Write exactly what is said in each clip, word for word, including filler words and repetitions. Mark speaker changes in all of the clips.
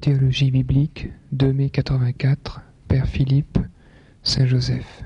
Speaker 1: Théologie biblique, deux mai quatre-vingt-quatre, Père Philippe, Saint-Joseph.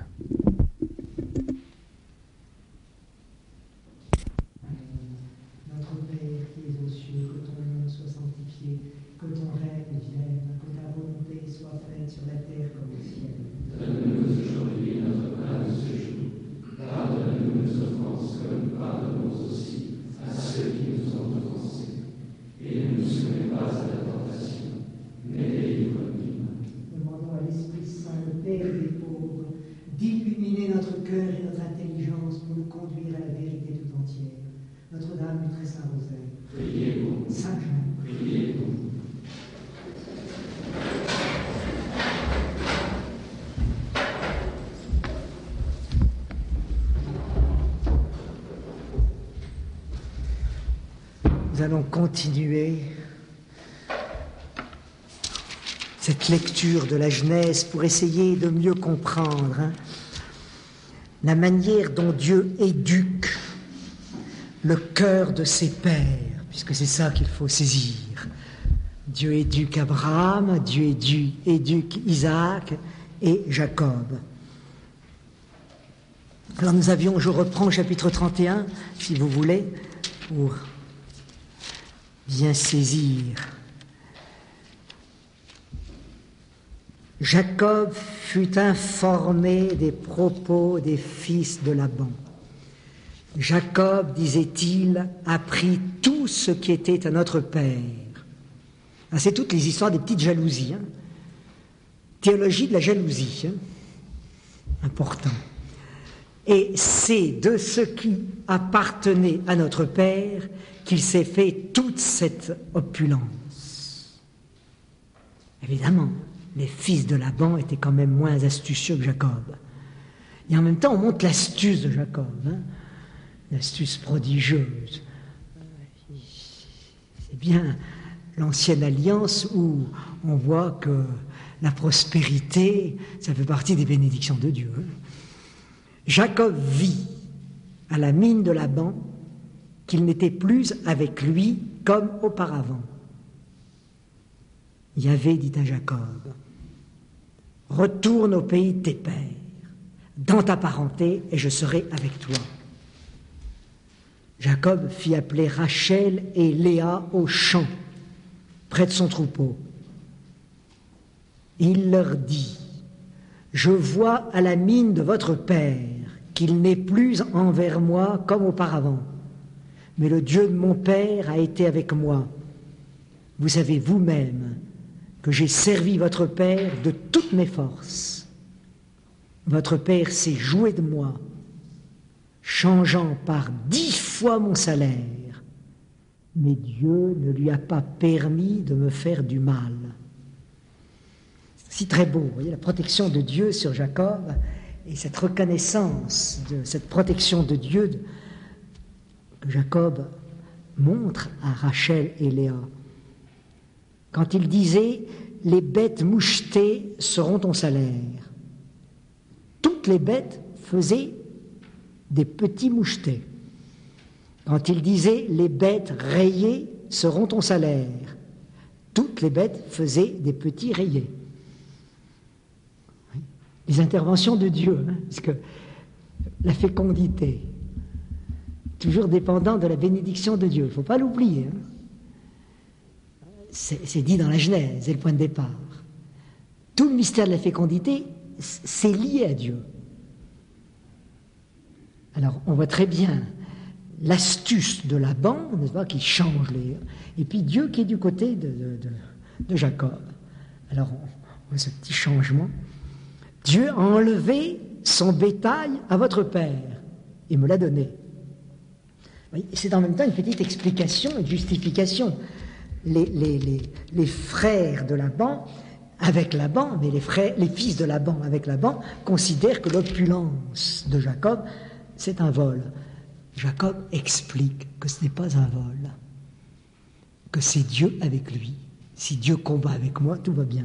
Speaker 2: Notre Père qui es aux cieux, que ton nom soit sanctifié, que ton règne vienne, que ta volonté soit faite sur la terre comme au ciel.
Speaker 3: Donne-nous aujourd'hui notre pain de ce jour. Pardonne-nous nos offenses comme nous pardonnons aussi à ceux qui nous ont offensés. Et ne nous soumets pas à la tentation, mais délivre-nous du mal.
Speaker 2: Demandons à l'Esprit Saint, le Père des pauvres, d'illuminer notre cœur et notre intelligence pour nous conduire à la vérité tout entière. Notre-Dame du Très Saint Rosaire.
Speaker 3: Priez pour nous.
Speaker 2: Saint Jean.
Speaker 3: Priez pour nous.
Speaker 2: Nous allons continuer cette lecture de la Genèse pour essayer de mieux comprendre hein, la manière dont Dieu éduque le cœur de ses pères, puisque c'est ça qu'il faut saisir. Dieu éduque Abraham, Dieu éduque, éduque Isaac et Jacob. Alors nous avions, je reprends au chapitre trente et un, si vous voulez, pour bien saisir. Jacob fut informé des propos des fils de Laban. Jacob, disait-il, a pris tout ce qui était à notre père. Ah, c'est toutes les histoires des petites jalousies. Hein. Théologie de la jalousie. Hein. Important. Et c'est de ce qui appartenait à notre père qu'il s'est fait toute cette opulence. Évidemment, les fils de Laban étaient quand même moins astucieux que Jacob. Et en même temps, on montre l'astuce de Jacob. Hein. L'astuce prodigieuse. C'est bien l'ancienne alliance où on voit que la prospérité, ça fait partie des bénédictions de Dieu. Jacob vit à la mine de Laban qu'il n'était plus avec lui comme auparavant. Yahvé dit à Jacob, « Retourne au pays de tes pères, dans ta parenté, et je serai avec toi. » Jacob fit appeler Rachel et Léa au champ, près de son troupeau. Il leur dit, « Je vois à la mine de votre père qu'il n'est plus envers moi comme auparavant, mais le Dieu de mon père a été avec moi. Vous savez vous-même que j'ai servi votre père de toutes mes forces. Votre père s'est joué de moi, changeant par dix fois mon salaire, mais Dieu ne lui a pas permis de me faire du mal. » C'est très beau, vous voyez, la protection de Dieu sur Jacob et cette reconnaissance de cette protection de Dieu que Jacob montre à Rachel et Léa. Quand il disait « Les bêtes mouchetées seront ton salaire », toutes les bêtes faisaient des petits mouchetés. Quand il disait « Les bêtes rayées seront ton salaire », toutes les bêtes faisaient des petits rayés. Les interventions de Dieu, hein, parce que la fécondité, toujours dépendant de la bénédiction de Dieu, il ne faut pas l'oublier. Hein. C'est, c'est dit dans la Genèse, c'est le point de départ. Tout le mystère de la fécondité, c'est lié à Dieu. Alors, on voit très bien l'astuce de Laban, n'est-ce pas, qui change les... Et puis Dieu qui est du côté de, de, de, de Jacob. Alors, on voit ce petit changement. Dieu a enlevé son bétail à votre père et me l'a donné. C'est en même temps une petite explication, une justification. Les, les, les, les frères de Laban, avec Laban, mais les, frères, les fils de Laban avec Laban, considèrent que l'opulence de Jacob, c'est un vol. Jacob explique que ce n'est pas un vol, que c'est Dieu avec lui. Si Dieu combat avec moi, tout va bien.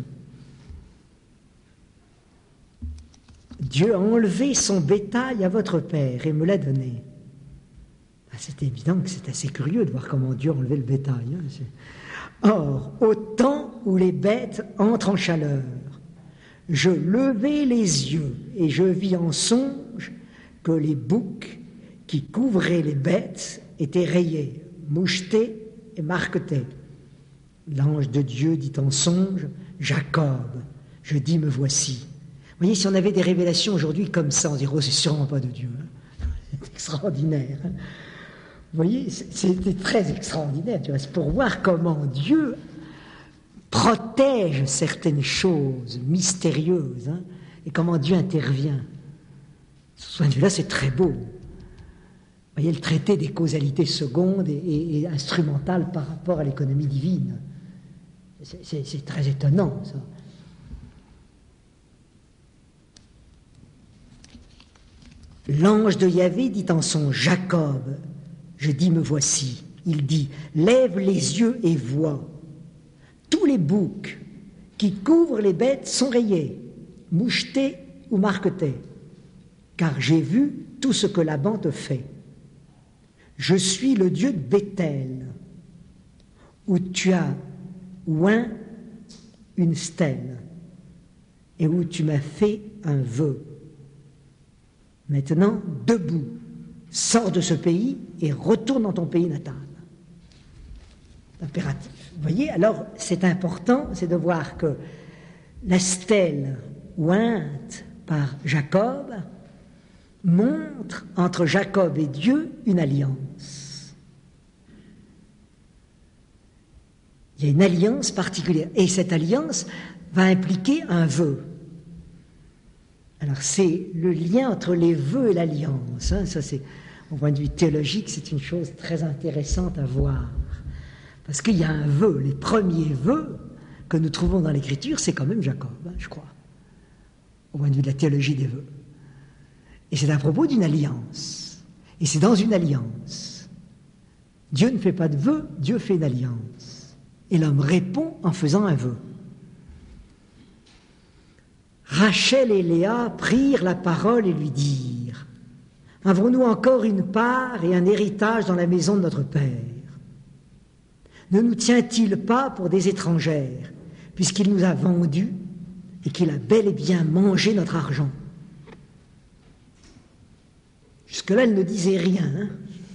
Speaker 2: Dieu a enlevé son bétail à votre père et me l'a donné. C'est évident que c'est assez curieux de voir comment Dieu a enlevé le bétail. Hein. Or, au temps où les bêtes entrent en chaleur, je levai les yeux et je vis en songe que les boucs qui couvraient les bêtes étaient rayés, mouchetés et marquetés. L'ange de Dieu dit en songe, Jacob, je dis me voici. Vous voyez, si on avait des révélations aujourd'hui comme ça, on dirait, oh, c'est sûrement pas de Dieu. Hein. C'est extraordinaire. Hein. Vous voyez, c'était très extraordinaire. Tu vois, c'est pour voir comment Dieu protège certaines choses mystérieuses, hein, et comment Dieu intervient. Ce point de vue-là, c'est très beau. Vous voyez, le traité des causalités secondes et, et, et instrumentales par rapport à l'économie divine. C'est, c'est, c'est très étonnant, ça. L'ange de Yahvé dit en son Jacob, je dis me voici. Il dit, lève les yeux et vois. Tous les boucs qui couvrent les bêtes sont rayés, mouchetés ou marquetés, car j'ai vu tout ce que Laban te fait. Je suis le Dieu de Béthel, où tu as oint une stèle et où tu m'as fait un vœu. Maintenant, debout, sors de ce pays et retourne dans ton pays natal. Impératif. Vous voyez, alors c'est important, c'est de voir que la stèle ointe par Jacob montre entre Jacob et Dieu une alliance. Il y a une alliance particulière, et cette alliance va impliquer un vœu. Alors c'est le lien entre les vœux et l'alliance. Hein, ça c'est, au point de vue théologique, c'est une chose très intéressante à voir. Parce qu'il y a un vœu, les premiers vœux que nous trouvons dans l'Écriture, c'est quand même Jacob, hein, je crois, au point de vue de la théologie des vœux. Et c'est à propos d'une alliance. Et c'est dans une alliance. Dieu ne fait pas de vœux, Dieu fait une alliance. Et l'homme répond en faisant un vœu. Rachel et Léa prirent la parole et lui dirent « Avons-nous encore une part et un héritage dans la maison de notre Père ? Ne nous tient-il pas pour des étrangères, puisqu'il nous a vendus et qu'il a bel et bien mangé notre argent ?» Jusque-là, elle ne disait rien. Hein.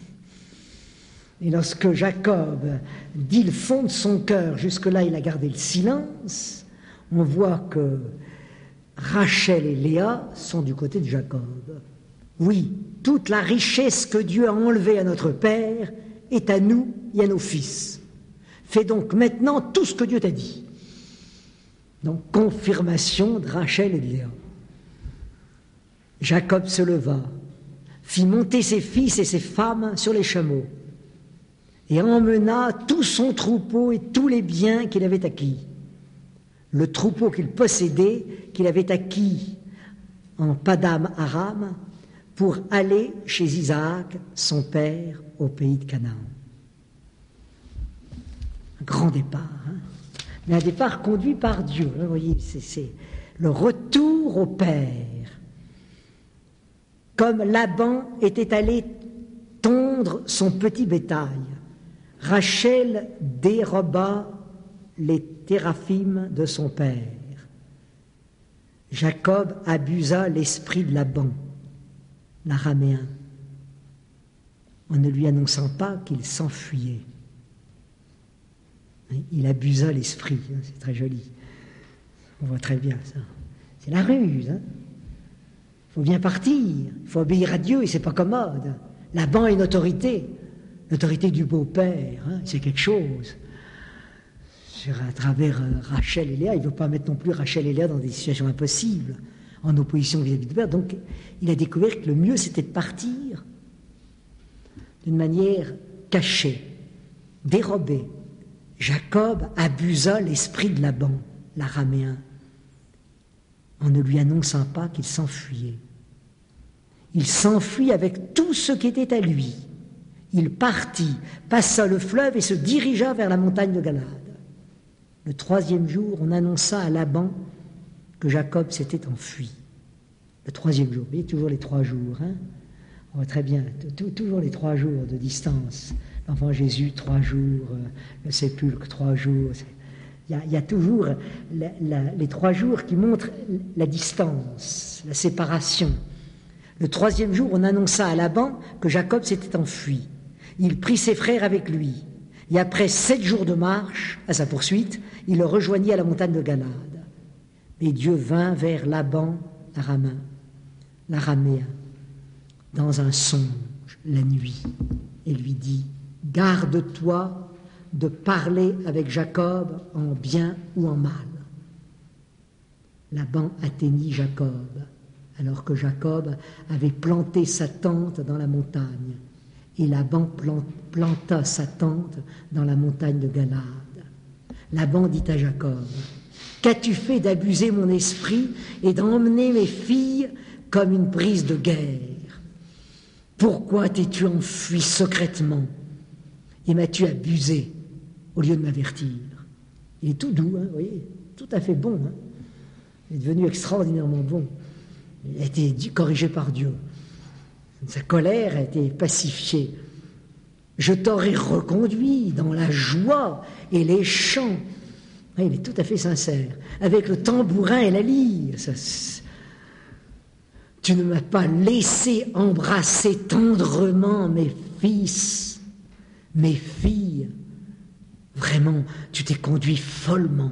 Speaker 2: Et lorsque Jacob dit le fond de son cœur, jusque-là, il a gardé le silence, on voit que Rachel et Léa sont du côté de Jacob. Oui, toute la richesse que Dieu a enlevée à notre Père est à nous et à nos fils. Fais donc maintenant tout ce que Dieu t'a dit. Donc, confirmation de Rachel et de Léa. Jacob se leva, fit monter ses fils et ses femmes sur les chameaux, et emmena tout son troupeau et tous les biens qu'il avait acquis. Le troupeau qu'il possédait, qu'il avait acquis en Padam Aram, pour aller chez Isaac, son père, au pays de Canaan. Un grand départ, hein, mais un départ conduit par Dieu. Vous voyez, c'est, c'est le retour au Père. Comme Laban était allé tondre son petit bétail, Rachel déroba les téraphim de son père. Jacob abusa l'esprit de Laban, l'araméen, en ne lui annonçant pas qu'il s'enfuyait. Il abusa l'esprit, hein, c'est très joli. On voit très bien ça. C'est la ruse. Hein. Il faut bien partir, il faut obéir à Dieu et c'est pas commode. Laban a une autorité, l'autorité du beau-père, hein, c'est quelque chose. Sur, à travers euh, Rachel et Léa, il ne veut pas mettre non plus Rachel et Léa dans des situations impossibles, en opposition vis-à-vis du père. Donc il a découvert que le mieux c'était de partir d'une manière cachée, dérobée. Jacob abusa l'esprit de Laban, l'araméen, en ne lui annonçant pas qu'il s'enfuyait. Il s'enfuit avec tout ce qui était à lui. Il partit, passa le fleuve et se dirigea vers la montagne de Galade. Le troisième jour, on annonça à Laban que Jacob s'était enfui. Le troisième jour, vous voyez, toujours les trois jours. Hein, on voit très bien, toujours les trois jours de distance. L'enfant Jésus, trois jours, euh, le sépulcre, trois jours. Il y, y a toujours la, la, les trois jours qui montrent la distance, la séparation. Le troisième jour, on annonça à Laban que Jacob s'était enfui. Il prit ses frères avec lui. Et après sept jours de marche, à sa poursuite, il le rejoignit à la montagne de Galade. Et Dieu vint vers Laban, l'araméen, l'araméen, dans un songe, la nuit, et lui dit « Garde-toi de parler avec Jacob en bien ou en mal. » Laban atteignit Jacob, alors que Jacob avait planté sa tente dans la montagne. Et Laban planta sa tente dans la montagne de Galade. Laban dit à Jacob, « Qu'as-tu fait d'abuser mon esprit et d'emmener mes filles comme une prise de guerre? Pourquoi t'es-tu enfui secrètement et m'as-tu abusé au lieu de m'avertir ?» Il est tout doux, hein, vous voyez, tout à fait bon. Hein. Il est devenu extraordinairement bon. Il a été corrigé par Dieu. Sa colère a été pacifiée. Je t'aurais reconduit dans la joie et les chants. Il est tout à fait sincère. Avec le tambourin et la lyre. Ça, tu ne m'as pas laissé embrasser tendrement mes fils, mes filles. Vraiment, tu t'es conduit follement.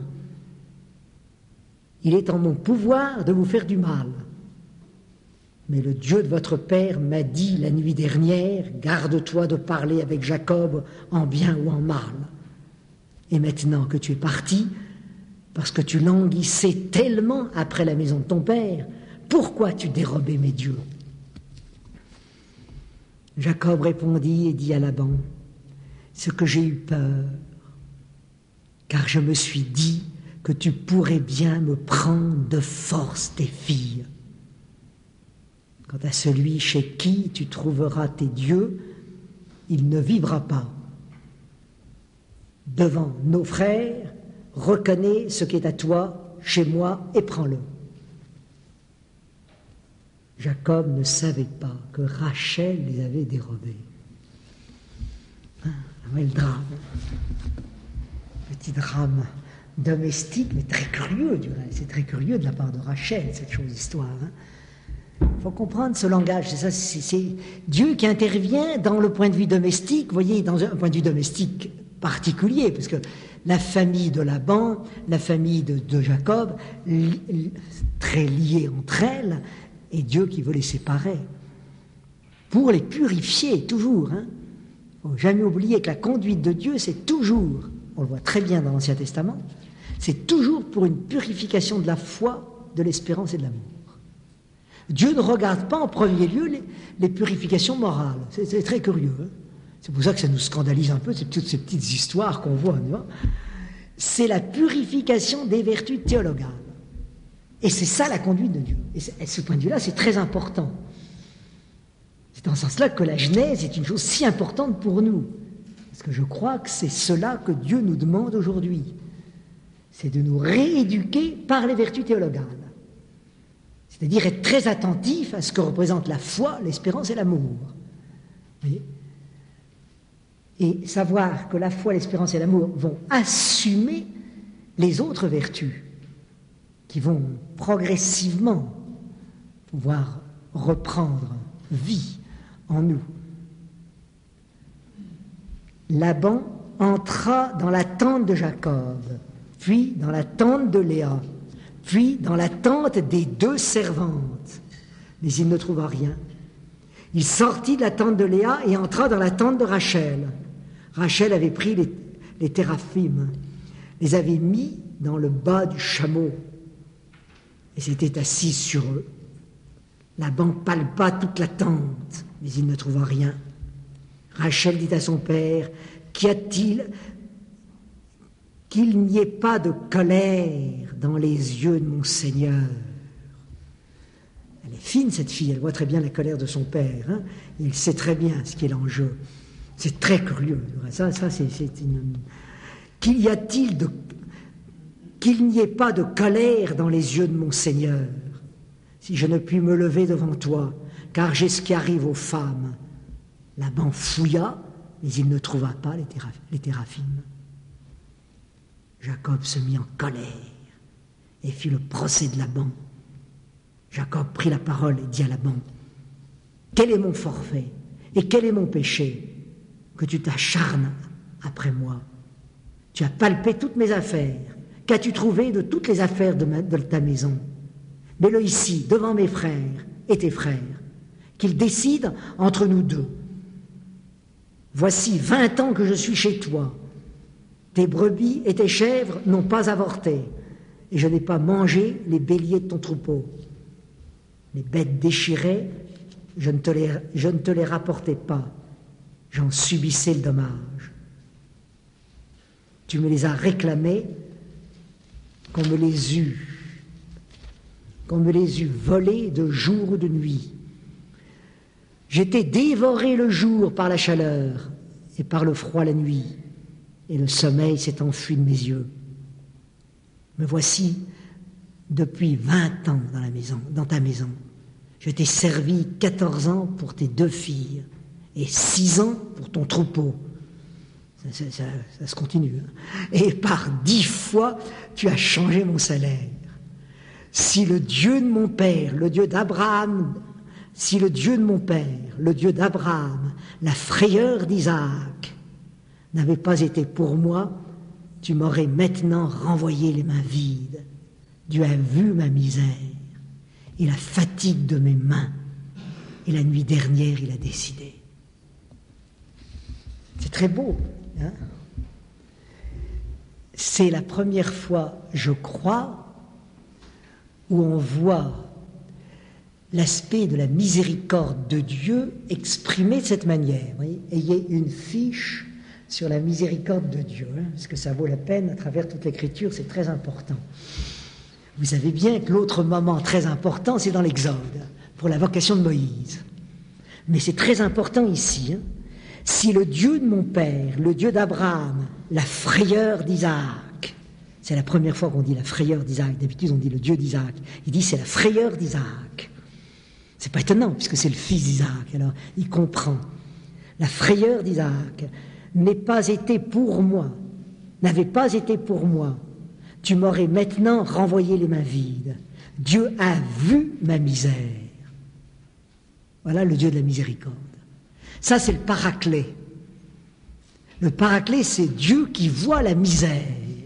Speaker 2: Il est en mon pouvoir de vous faire du mal. Mais le Dieu de votre père m'a dit la nuit dernière, garde-toi de parler avec Jacob en bien ou en mal. Et maintenant que tu es parti, parce que tu languissais tellement après la maison de ton père, pourquoi tu dérobais mes dieux? Jacob répondit et dit à Laban, ce que j'ai eu peur, car je me suis dit que tu pourrais bien me prendre de force tes filles. Quant à celui chez qui tu trouveras tes dieux, il ne vivra pas. Devant nos frères, reconnais ce qui est à toi, chez moi, et prends-le. Jacob ne savait pas que Rachel les avait dérobés. Ah, le drame. Petit drame domestique, mais très curieux, du reste. C'est très curieux de la part de Rachel, cette chose histoire. Hein. Il faut comprendre ce langage, c'est ça, c'est, c'est Dieu qui intervient dans le point de vue domestique, vous voyez, dans un point de vue domestique particulier, parce que la famille de Laban, la famille de, de Jacob, li, li, très liées entre elles, et Dieu qui veut les séparer, pour les purifier, toujours. Il hein. ne faut jamais oublier que la conduite de Dieu, c'est toujours, on le voit très bien dans l'Ancien Testament, c'est toujours pour une purification de la foi, de l'espérance et de l'amour. Dieu ne regarde pas en premier lieu les, les purifications morales. C'est, c'est très curieux. Hein. C'est pour ça que ça nous scandalise un peu, c'est toutes ces petites histoires qu'on voit. Tu vois. C'est la purification des vertus théologales. Et c'est ça la conduite de Dieu. Et, et ce point de vue-là, c'est très important. C'est dans ce sens-là que la Genèse est une chose si importante pour nous. Parce que je crois que c'est cela que Dieu nous demande aujourd'hui. C'est de nous rééduquer par les vertus théologales. C'est-à-dire être très attentif à ce que représente la foi, l'espérance et l'amour. Voyez ? Et savoir que la foi, l'espérance et l'amour vont assumer les autres vertus qui vont progressivement pouvoir reprendre vie en nous. Laban entra dans la tente de Jacob, puis dans la tente de Léa, puis dans la tente des deux servantes. Mais il ne trouva rien. Il sortit de la tente de Léa et entra dans la tente de Rachel. Rachel avait pris les, les téraphim, les avait mis dans le bas du chameau et s'était assis sur eux. Laban palpa toute la tente, mais il ne trouva rien. Rachel dit à son père, « Qu'y a-t-il ? Qu'il n'y ait pas de colère dans les yeux de mon Seigneur. » Elle est fine, cette fille, elle voit très bien la colère de son père. Hein, il sait très bien ce qui est l'enjeu. C'est très curieux. Ça, ça c'est, c'est une... Qu'il y a-t-il de... Qu'il n'y ait pas de colère dans les yeux de mon Seigneur, si je ne puis me lever devant toi, car j'ai ce qui arrive aux femmes. Laban fouilla mais il ne trouva pas les, téraph- les téraphimes. Jacob se mit en colère et fit le procès de Laban. Jacob prit la parole et dit à Laban, « Quel est mon forfait et quel est mon péché que tu t'acharnes après moi? Tu as palpé toutes mes affaires. Qu'as-tu trouvé de toutes les affaires de, ma, de ta maison? Mets-le ici, devant mes frères et tes frères, qu'ils décident entre nous deux. Voici vingt ans que je suis chez toi. Tes brebis et tes chèvres n'ont pas avorté, et je n'ai pas mangé les béliers de ton troupeau. Les bêtes déchirées, je ne te les, je ne te les rapportais pas. J'en subissais le dommage. Tu me les as réclamés, qu'on me les eût, qu'on me les eût volés de jour ou de nuit. J'étais dévoré le jour par la chaleur et par le froid la nuit, et le sommeil s'est enfui de mes yeux. Me voici depuis vingt ans dans la maison, dans ta maison. Je t'ai servi quatorze ans pour tes deux filles et six ans pour ton troupeau. Ça, ça, ça, ça se continue. Hein. Et par dix fois, tu as changé mon salaire. Si le Dieu de mon père, le Dieu d'Abraham, si le Dieu de mon père, le Dieu d'Abraham, la frayeur d'Isaac, n'avait pas été pour moi, tu m'aurais maintenant renvoyé les mains vides. Dieu a vu ma misère et la fatigue de mes mains. Et la nuit dernière, il a décidé. C'est très beau. Hein? C'est la première fois, je crois, où on voit l'aspect de la miséricorde de Dieu exprimé de cette manière. Vous voyez, ayez une fiche sur la miséricorde de Dieu, hein, parce que ça vaut la peine à travers toute l'Écriture, c'est très important. Vous savez bien que l'autre moment très important, c'est dans l'Exode, pour la vocation de Moïse. Mais c'est très important ici. Hein. Si le Dieu de mon père, le Dieu d'Abraham, la frayeur d'Isaac, c'est la première fois qu'on dit la frayeur d'Isaac, d'habitude on dit le Dieu d'Isaac, il dit c'est la frayeur d'Isaac. C'est pas étonnant, puisque c'est le fils d'Isaac, alors il comprend. La frayeur d'Isaac n'est pas été pour moi, n'avait pas été pour moi. Tu m'aurais maintenant renvoyé les mains vides. Dieu a vu ma misère. Voilà le Dieu de la miséricorde. Ça, c'est le paraclet. Le paraclet, c'est Dieu qui voit la misère.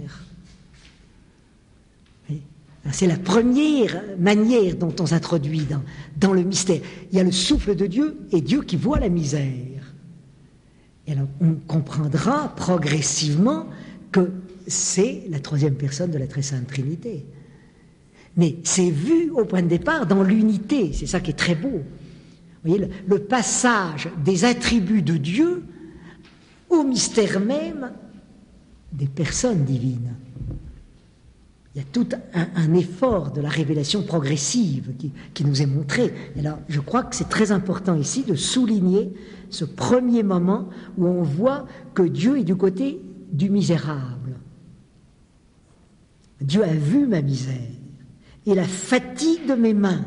Speaker 2: C'est la première manière dont on s'introduit dans, dans le mystère. Il y a le souffle de Dieu et Dieu qui voit la misère. Et alors, on comprendra progressivement que c'est la troisième personne de la Très Sainte Trinité. Mais c'est vu au point de départ dans l'unité, c'est ça qui est très beau. Vous voyez, le, le passage des attributs de Dieu au mystère même des personnes divines. Il y a tout un, un effort de la révélation progressive qui, qui nous est montré. Et alors, je crois que c'est très important ici de souligner ce premier moment où on voit que Dieu est du côté du misérable. Dieu a vu ma misère et la fatigue de mes mains.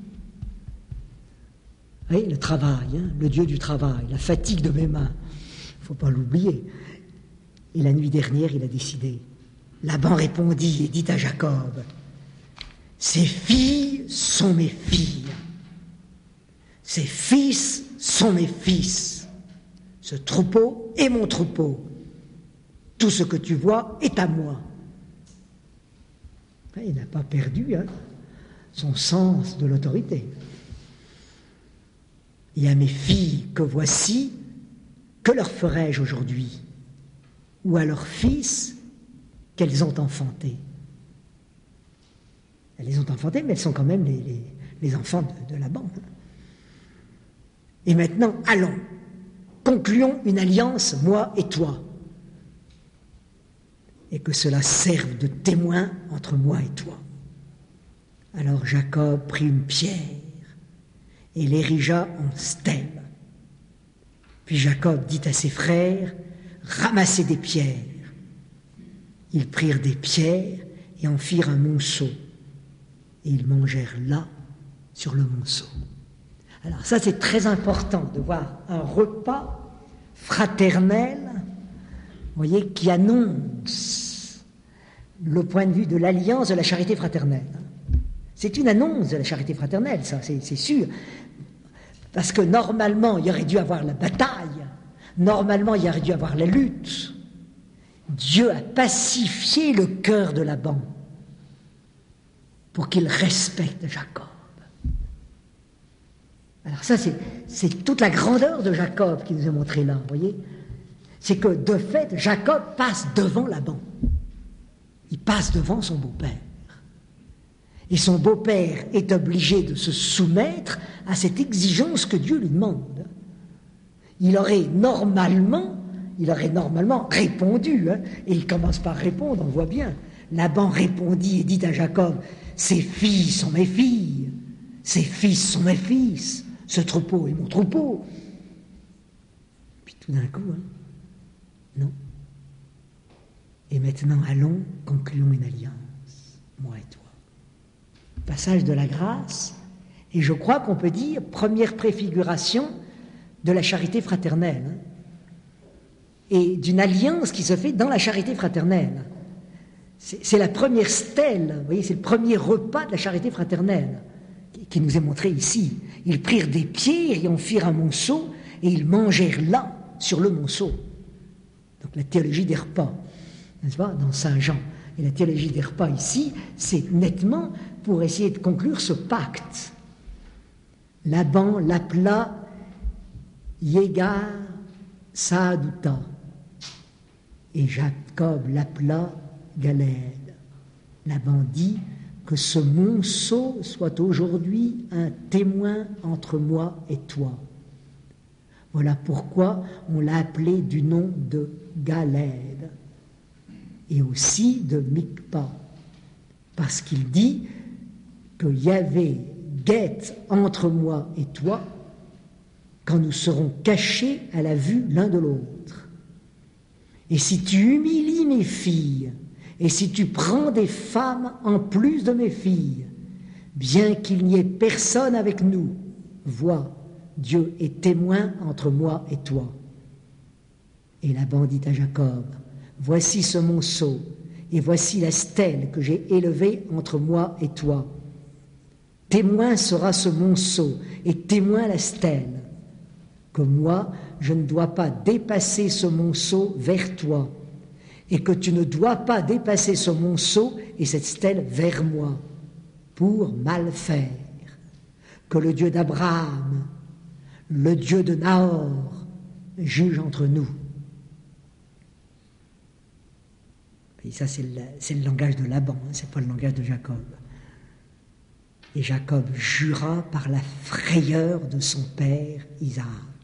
Speaker 2: Oui, le travail, hein, le Dieu du travail, la fatigue de mes mains. Il ne faut pas l'oublier. Et la nuit dernière, il a décidé. Laban répondit et dit à Jacob, « Ces filles sont mes filles, ces fils sont mes fils, ce troupeau est mon troupeau, tout ce que tu vois est à moi. » Il n'a pas perdu hein, son sens de l'autorité. « Et à mes filles que voici, que leur ferai-je aujourd'hui? Ou à leurs fils qu'elles ont enfantés. » Elles les ont enfantés, mais elles sont quand même les, les, les enfants de, de Laban. Et maintenant, allons, concluons une alliance, moi et toi, et que cela serve de témoin entre moi et toi. Alors Jacob prit une pierre et l'érigea en stèle. Puis Jacob dit à ses frères, « Ramassez des pierres. » Ils prirent des pierres et en firent un monceau. Et ils mangèrent là, sur le monceau. Alors ça, c'est très important de voir un repas fraternelle, vous voyez, qui annonce le point de vue de l'alliance de la charité fraternelle. C'est une annonce de la charité fraternelle, ça, c'est, c'est sûr. Parce que normalement, il y aurait dû avoir la bataille, normalement, il y aurait dû avoir la lutte. Dieu a pacifié le cœur de Laban pour qu'il respecte Jacob. Alors ça, c'est, c'est toute la grandeur de Jacob qui nous est montrée là, vous voyez. C'est que, de fait, Jacob passe devant Laban. Il passe devant son beau-père. Et son beau-père est obligé de se soumettre à cette exigence que Dieu lui demande. Il aurait normalement, il aurait normalement répondu, hein, et il commence par répondre, on voit bien. Laban répondit et dit à Jacob, « Ces filles sont mes filles, ces fils sont mes fils, ce troupeau est mon troupeau. » Puis tout d'un coup, hein, non. Et maintenant, allons, concluons une alliance, moi et toi. Passage de la grâce, et je crois qu'on peut dire première préfiguration de la charité fraternelle, hein, et d'une alliance qui se fait dans la charité fraternelle. C'est, c'est la première stèle, vous voyez, c'est le premier repas de la charité fraternelle qui, qui nous est montré ici. Ils prirent des pierres et en firent un monceau, et ils mangèrent là, sur le monceau. Donc la théologie des repas, n'est-ce pas, dans Saint Jean. Et la théologie des repas ici, c'est nettement pour essayer de conclure ce pacte. Laban l'appela Yégar Saaduta, et Jacob l'appela Galède. Laban dit que ce monceau soit aujourd'hui un témoin entre moi et toi. Voilà pourquoi on l'a appelé du nom de Galède et aussi de Mikpa, parce qu'il dit que Yahvé guette entre moi et toi quand nous serons cachés à la vue l'un de l'autre. Et si tu humilies mes filles, et si tu prends des femmes en plus de mes filles, bien qu'il n'y ait personne avec nous, vois, Dieu est témoin entre moi et toi. Et Laban dit à Jacob, voici ce monceau, et voici la stèle que j'ai élevée entre moi et toi. Témoin sera ce monceau, et témoin la stèle, que moi, je ne dois pas dépasser ce monceau vers toi, et que tu ne dois pas dépasser ce monceau et cette stèle vers moi, pour mal faire. Que le Dieu d'Abraham, le Dieu de Nahor, juge entre nous. Et ça, c'est le, c'est le langage de Laban, hein, c'est pas le langage de Jacob. Et Jacob jura par la frayeur de son père Isaac.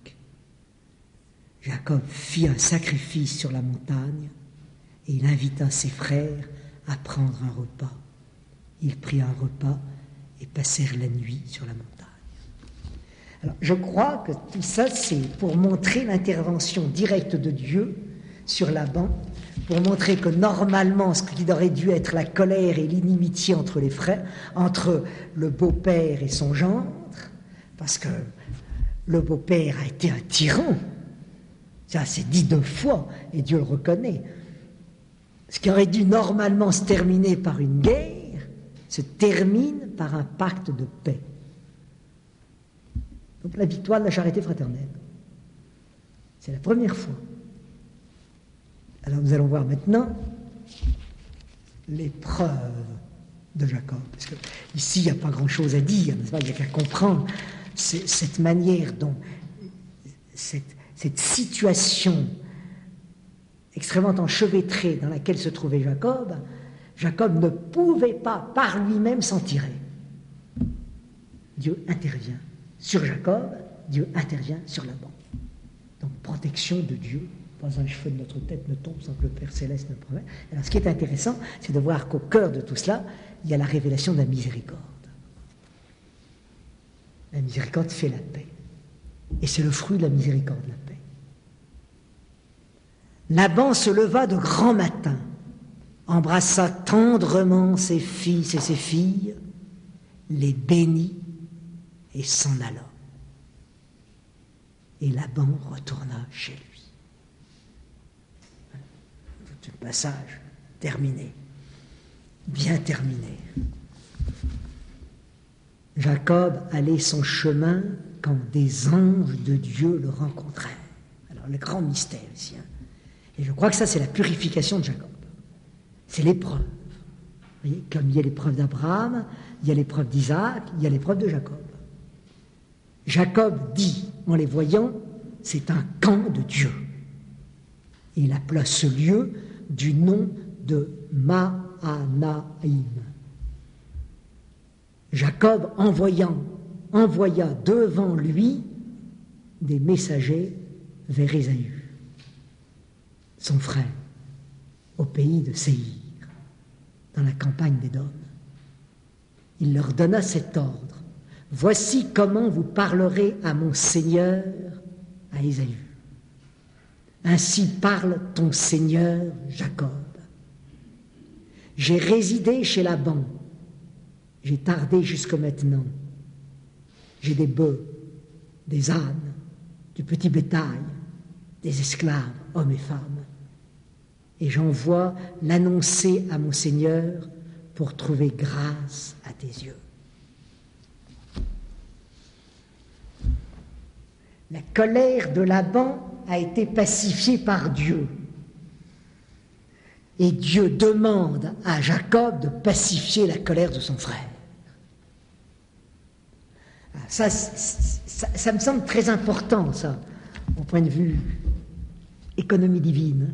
Speaker 2: Jacob fit un sacrifice sur la montagne et il invita ses frères à prendre un repas. Ils prirent un repas et passèrent la nuit sur la montagne. Alors, je crois que tout ça, c'est pour montrer l'intervention directe de Dieu sur Laban, pour montrer que normalement, ce qui aurait dû être la colère et l'inimitié entre les frères, entre le beau-père et son gendre, parce que le beau-père a été un tyran, ça c'est dit deux fois, et Dieu le reconnaît. Ce qui aurait dû normalement se terminer par une guerre, se termine par un pacte de paix. Donc la victoire de la charité fraternelle. C'est la première fois. Alors nous allons voir maintenant l'épreuve de Jacob. Parce que ici, il n'y a pas grand-chose à dire, n'est-ce pas ? Il n'y a qu'à comprendre cette manière dont cette, cette situation extrêmement enchevêtrée dans laquelle se trouvait Jacob, Jacob ne pouvait pas par lui-même s'en tirer. Dieu intervient sur Jacob, Dieu intervient sur Laban. Donc protection de Dieu. Pas un cheveu de notre tête ne tombe sans que le Père Céleste ne promet. Alors ce qui est intéressant, c'est de voir qu'au cœur de tout cela, il y a la révélation de la miséricorde. La miséricorde fait la paix. Et c'est le fruit de la miséricorde, la paix. Laban se leva de grand matin, embrassa tendrement ses fils et ses filles, les bénit et s'en alla. Et Laban retourna chez lui. C'est un passage terminé, bien terminé. Jacob allait son chemin quand des anges de Dieu le rencontrèrent. Alors, le grand mystère ici. Hein. Et je crois que ça, c'est la purification de Jacob. C'est l'épreuve. Vous voyez, comme il y a l'épreuve d'Abraham, il y a l'épreuve d'Isaac, il y a l'épreuve de Jacob. Jacob dit, en les voyant, c'est un camp de Dieu. Et il appela ce lieu du nom de Mahanaïm. Jacob envoyant, envoya devant lui des messagers vers Ésaü, son frère, au pays de Séir, dans la campagne d'Édom. Il leur donna cet ordre. Voici comment vous parlerez à mon Seigneur, à Ésaü. Ainsi parle ton Seigneur Jacob. J'ai résidé chez Laban, j'ai tardé jusque maintenant. J'ai des bœufs, des ânes, du petit bétail, des esclaves, hommes et femmes. Et j'envoie l'annoncer à mon Seigneur pour trouver grâce à tes yeux. La colère de Laban a été pacifiée par Dieu. Et Dieu demande à Jacob de pacifier la colère de son frère. Ça, ça, ça me semble très important, ça, au point de vue économie divine.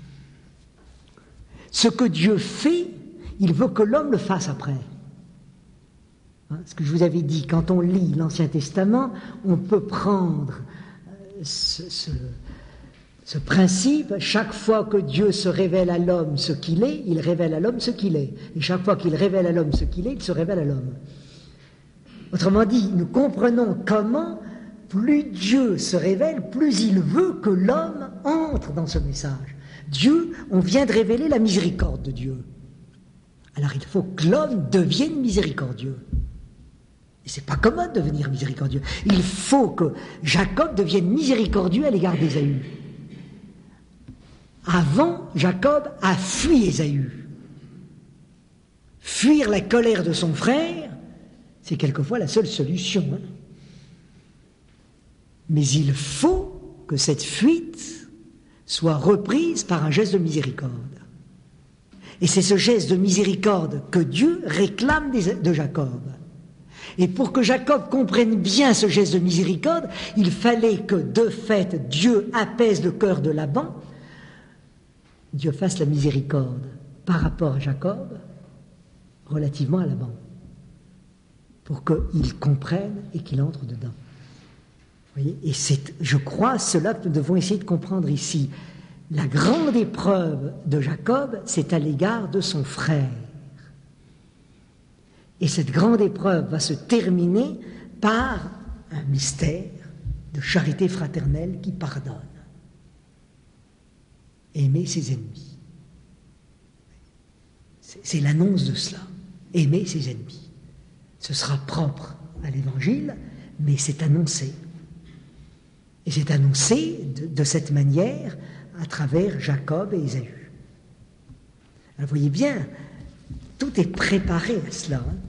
Speaker 2: Ce que Dieu fait, il veut que l'homme le fasse après. Hein, ce que je vous avais dit, quand on lit l'Ancien Testament, on peut prendre ce, ce, ce principe, chaque fois que Dieu se révèle à l'homme ce qu'il est, il révèle à l'homme ce qu'il est. Et chaque fois qu'il révèle à l'homme ce qu'il est, il se révèle à l'homme. Autrement dit, nous comprenons comment plus Dieu se révèle, plus il veut que l'homme entre dans ce message. Dieu, on vient de révéler la miséricorde de Dieu. Alors il faut que l'homme devienne miséricordieux. Et c'est pas commode de devenir miséricordieux. Il faut que Jacob devienne miséricordieux à l'égard d'Ésaü. Avant, Jacob a fui Ésaü. Fuir la colère de son frère, c'est quelquefois la seule solution. Hein. Mais il faut que cette fuite soit reprise par un geste de miséricorde. Et c'est ce geste de miséricorde que Dieu réclame de Jacob. Et pour que Jacob comprenne bien ce geste de miséricorde, il fallait que, de fait, Dieu apaise le cœur de Laban, Dieu fasse la miséricorde par rapport à Jacob relativement à Laban, pour qu'il comprenne et qu'il entre dedans. Vous voyez ? Et c'est, je crois, cela que nous devons essayer de comprendre ici. La grande épreuve de Jacob, c'est à l'égard de son frère. Et cette grande épreuve va se terminer par un mystère de charité fraternelle qui pardonne. Aimer ses ennemis. C'est, c'est l'annonce de cela. Aimer ses ennemis. Ce sera propre à l'Évangile, mais c'est annoncé. Et c'est annoncé de, de cette manière à travers Jacob et Ésaü. Alors vous voyez bien, tout est préparé à cela. Hein.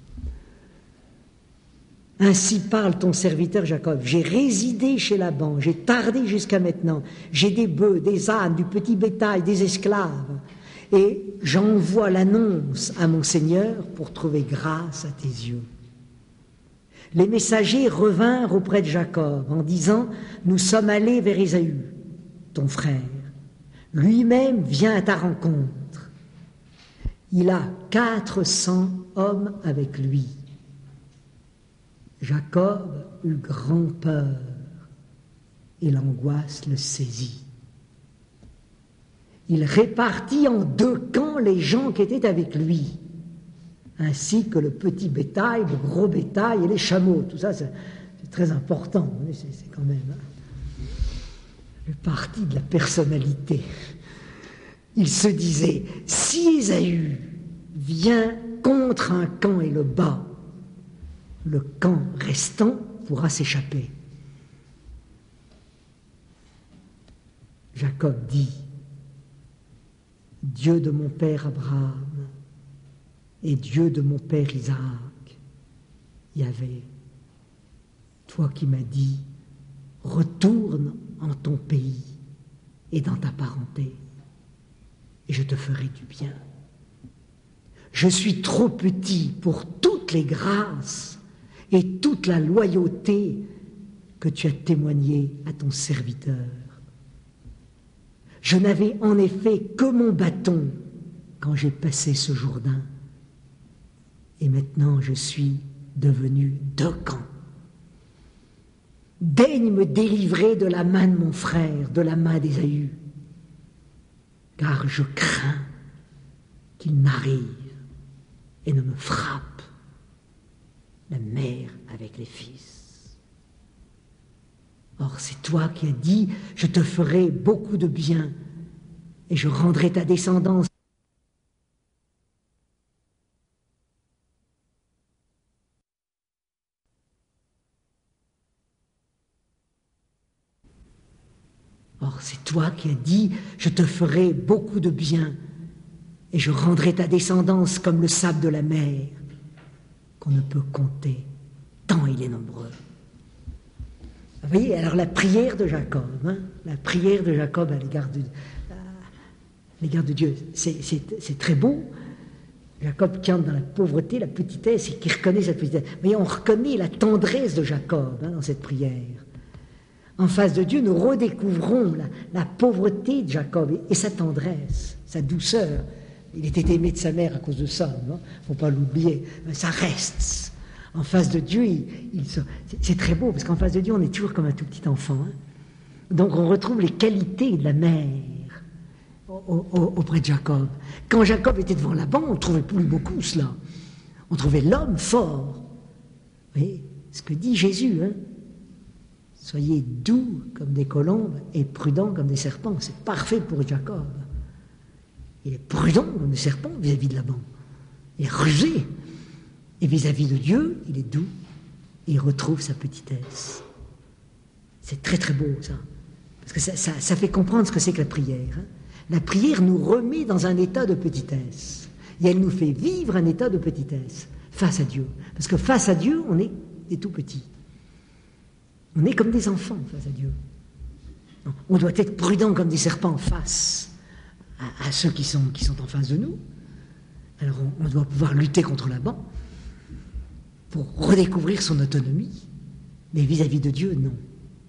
Speaker 2: Ainsi parle ton serviteur Jacob. J'ai résidé chez Laban, j'ai tardé jusqu'à maintenant. J'ai des bœufs, des ânes, du petit bétail, des esclaves. Et j'envoie l'annonce à mon Seigneur pour trouver grâce à tes yeux. Les messagers revinrent auprès de Jacob en disant « Nous sommes allés vers Ésaü, ton frère. Lui-même vient à ta rencontre. Il a quatre cents hommes avec lui. » Jacob eut grand peur et l'angoisse le saisit. Il répartit en deux camps les gens qui étaient avec lui, ainsi que le petit bétail, le gros bétail et les chameaux. Tout ça, c'est, c'est très important. C'est, c'est quand même hein, le parti de la personnalité. Il se disait, si Ésaü vient contre un camp et le bat, le camp restant pourra s'échapper. Jacob dit, Dieu de mon père Abraham et Dieu de mon père Isaac, Yahvé, toi qui m'as dit, retourne en ton pays et dans ta parenté, et je te ferai du bien. Je suis trop petit pour toutes les grâces et toute la loyauté que tu as témoigné à ton serviteur. Je n'avais en effet que mon bâton quand j'ai passé ce Jourdain, et maintenant je suis devenu deux camps. Daigne me délivrer de la main de mon frère, de la main d'Ésaü, car je crains qu'il n'arrive et ne me frappe, la mère avec les fils. Or c'est toi qui as dit, je te ferai beaucoup de bien et je rendrai ta descendance. Or c'est toi qui as dit, je te ferai beaucoup de bien et je rendrai ta descendance comme le sable de la mer, qu'on ne peut compter, tant il est nombreux. Vous voyez, alors la prière de Jacob, hein, la prière de Jacob à l'égard de, à l'égard de Dieu, c'est, c'est, c'est très beau. Jacob tient dans la pauvreté, la petitesse, et qui reconnaît cette petitesse. Mais on reconnaît la tendresse de Jacob hein, dans cette prière. En face de Dieu, nous redécouvrons la, la pauvreté de Jacob et, et sa tendresse, sa douceur. Il était aimé de sa mère à cause de ça, il ne faut pas l'oublier. Mais ça reste. En face de Dieu, il, il, c'est, c'est très beau, parce qu'en face de Dieu, on est toujours comme un tout petit enfant. Hein. Donc on retrouve les qualités de la mère au, au, auprès de Jacob. Quand Jacob était devant Laban, on ne trouvait plus beaucoup cela. On trouvait l'homme fort. Vous voyez, ce que dit Jésus, hein. Soyez doux comme des colombes et prudents comme des serpents. C'est parfait pour Jacob. Il est prudent comme des serpents vis-à-vis de Laban. Il est rusé. Et vis-à-vis de Dieu, il est doux. Et il retrouve sa petitesse. C'est très très beau ça. Parce que ça, ça, ça fait comprendre ce que c'est que la prière. Hein. La prière nous remet dans un état de petitesse. Et elle nous fait vivre un état de petitesse face à Dieu. Parce que face à Dieu, on est des tout petits. On est comme des enfants face à Dieu. On doit être prudent comme des serpents face à, à ceux qui sont, qui sont en face de nous. Alors on, on doit pouvoir lutter contre Laban pour redécouvrir son autonomie. Mais vis-à-vis de Dieu, non.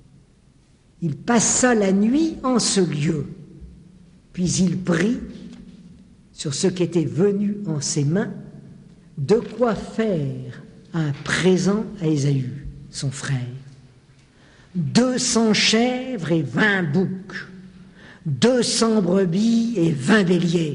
Speaker 2: Il passa la nuit en ce lieu, puis il prit sur ce qui était venu en ses mains de quoi faire un présent à Ésaü, son frère. Deux cents chèvres et vingt boucs, deux cents brebis et vingt béliers,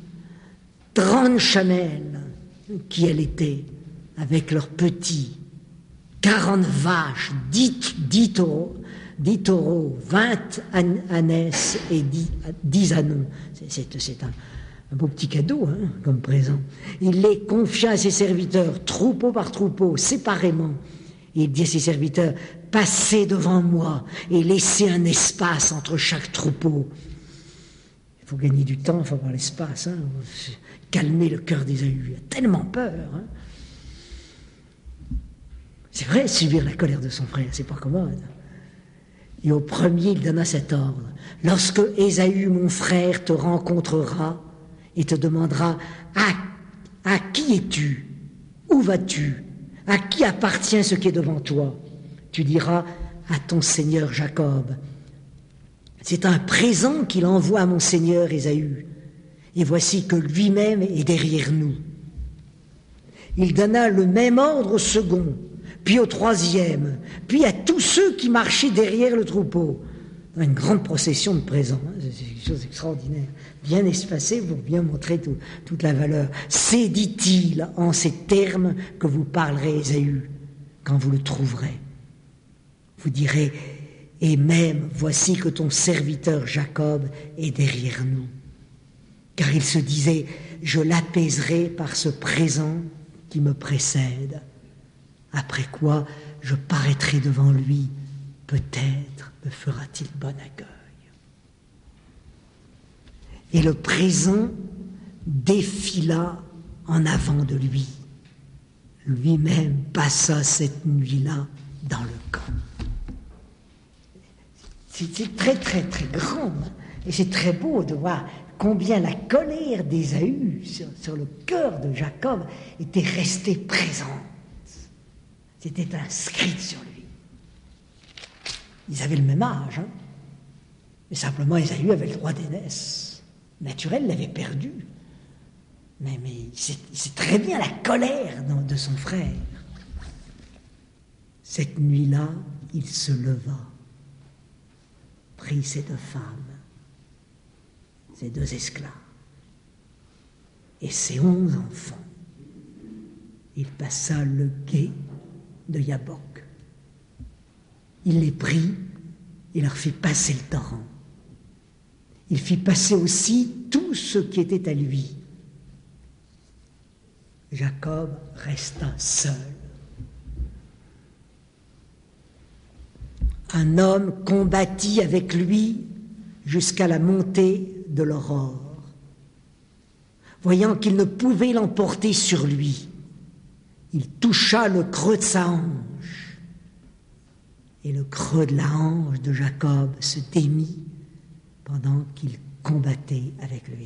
Speaker 2: trente chamelles, qui elle était, avec leurs petits, quarante vaches, dix, dix taureaux, dix taureaux, vingt ânesses et dix, dix ânons. C'est, c'est, c'est un, un beau petit cadeau, hein, comme présent. Il les confia à ses serviteurs, troupeau par troupeau, séparément. Et il dit à ses serviteurs, passez devant moi et laissez un espace entre chaque troupeau. Il faut gagner du temps, il faut avoir l'espace, hein, calmer le cœur d'Ésaü. Il a tellement peur. Hein. C'est vrai, subir la colère de son frère, c'est pas commode. Et au premier, il donna cet ordre. Lorsque Ésaü, mon frère, te rencontrera et te demandera à, à qui es-tu? Où vas-tu? À qui appartient ce qui est devant toi? Tu diras à ton seigneur Jacob. C'est un présent qu'il envoie à mon seigneur Ésaü. Et voici que lui-même est derrière nous. Il donna le même ordre au second, puis au troisième, puis à tous ceux qui marchaient derrière le troupeau. Dans une grande procession de présents, hein, c'est quelque chose d'extraordinaire, bien espacé pour bien montrer tout, toute la valeur. C'est, dit-il, en ces termes que vous parlerez Ésaü, quand vous le trouverez. Vous direz, et même, voici que ton serviteur Jacob est derrière nous. Car il se disait, je l'apaiserai par ce présent qui me précède. Après quoi, je paraîtrai devant lui, peut-être me fera-t-il bon accueil. et le présent défila en avant de lui. Lui-même passa cette nuit-là dans le camp. C'est très très très grand, et c'est très beau de voir combien la colère d'Ésaü sur, sur le cœur de Jacob était restée présente. C'était inscrite sur lui. Ils avaient le même âge, hein, mais simplement Ésaü avait le droit d'aînesse. Naturel l'avait perdu. Mais, mais c'est très bien la colère de son frère. Cette nuit-là, il se leva, prit ses deux femmes, ses deux esclaves et ses onze enfants. Il passa le gué de Yabok. Il les prit et leur fit passer le torrent. Il fit passer aussi tout ce qui était à lui. Jacob resta seul. Un homme combattit avec lui jusqu'à la montée de l'aurore. Voyant qu'il ne pouvait l'emporter sur lui, il toucha le creux de sa hanche. Et le creux de la hanche de Jacob se démit pendant qu'il combattait avec lui.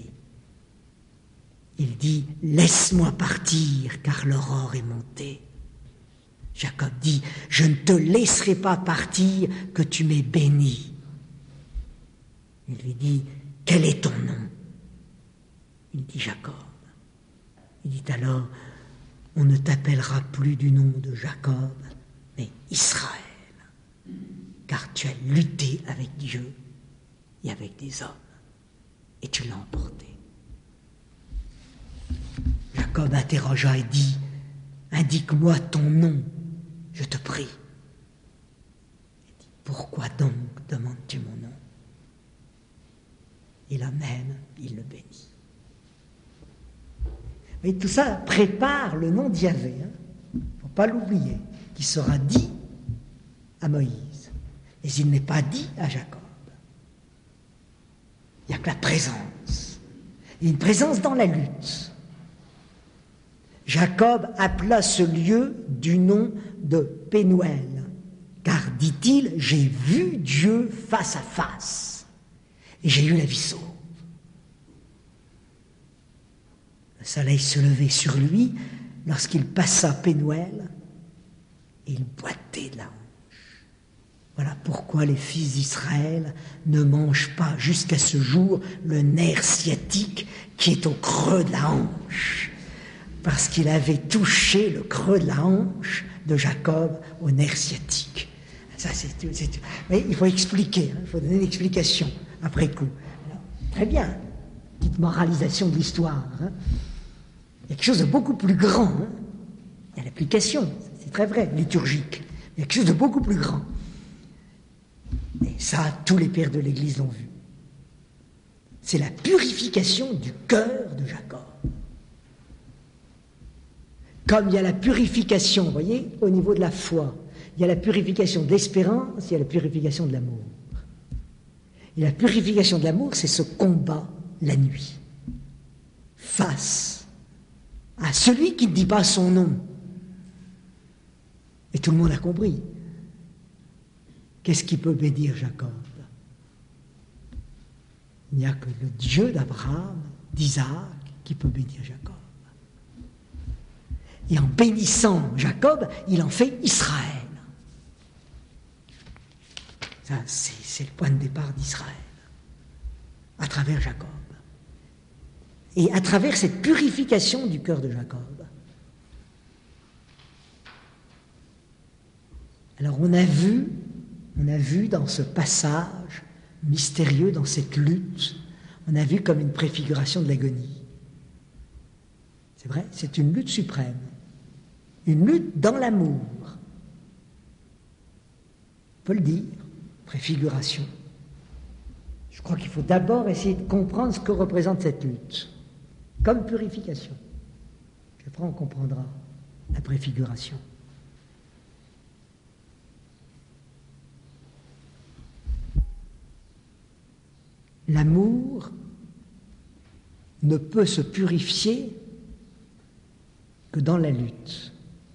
Speaker 2: Il dit « Laisse-moi partir, car l'aurore est montée. » Jacob dit « Je ne te laisserai pas partir, que tu m'aies béni. » Il lui dit « Quel est ton nom ?» Il dit « Jacob. » Il dit alors « On ne t'appellera plus du nom de Jacob, mais Israël, car tu as lutté avec Dieu et avec des hommes, et tu l'as emporté. » Jacob interrogea et dit « Indique-moi ton nom, je te prie. » Il dit « Pourquoi donc demandes-tu mon nom ?» Et là même, il le bénit. Et tout ça prépare le nom d'Yahvé, il hein, ne faut pas l'oublier, qui sera dit à Moïse. Mais il n'est pas dit à Jacob. Il n'y a que la présence. Il y a une présence dans la lutte. Jacob appela ce lieu du nom de Pénuel, car, dit-il, j'ai vu Dieu face à face, et j'ai eu la vie sauve. Le soleil se levait sur lui lorsqu'il passa Pénuel, et il boitait de la hanche. Voilà pourquoi les fils d'Israël ne mangent pas jusqu'à ce jour le nerf sciatique qui est au creux de la hanche, parce qu'il avait touché le creux de la hanche de Jacob au nerf sciatique. Ça, c'est tout, c'est tout. Mais il faut expliquer, hein, il faut donner une explication après coup. Alors, très bien, petite moralisation de l'histoire. Hein. Il y a quelque chose de beaucoup plus grand. Hein. Il y a l'application, c'est très vrai, liturgique. Il y a quelque chose de beaucoup plus grand. Et ça, tous les pères de l'Église l'ont vu. C'est la purification du cœur de Jacob. Comme il y a la purification, vous voyez, au niveau de la foi, il y a la purification de l'espérance, il y a la purification de l'amour. Et la purification de l'amour, c'est ce combat la nuit, face à celui qui ne dit pas son nom. Et tout le monde a compris. Qu'est-ce qui peut bénir Jacob? Il n'y a que le Dieu d'Abraham, d'Isaac, qui peut bénir Jacob. Et en bénissant Jacob, il en fait Israël. Ça, c'est, c'est le point de départ d'Israël, à travers Jacob. Et à travers cette purification du cœur de Jacob. Alors on a vu, on a vu dans ce passage mystérieux, dans cette lutte, on a vu comme une préfiguration de l'agonie. C'est vrai, c'est une lutte suprême. Une lutte dans l'amour. On peut le dire, préfiguration. Je crois qu'il faut d'abord essayer de comprendre ce que représente cette lutte, comme purification. Puis après on comprendra la préfiguration. L'amour ne peut se purifier que dans la lutte.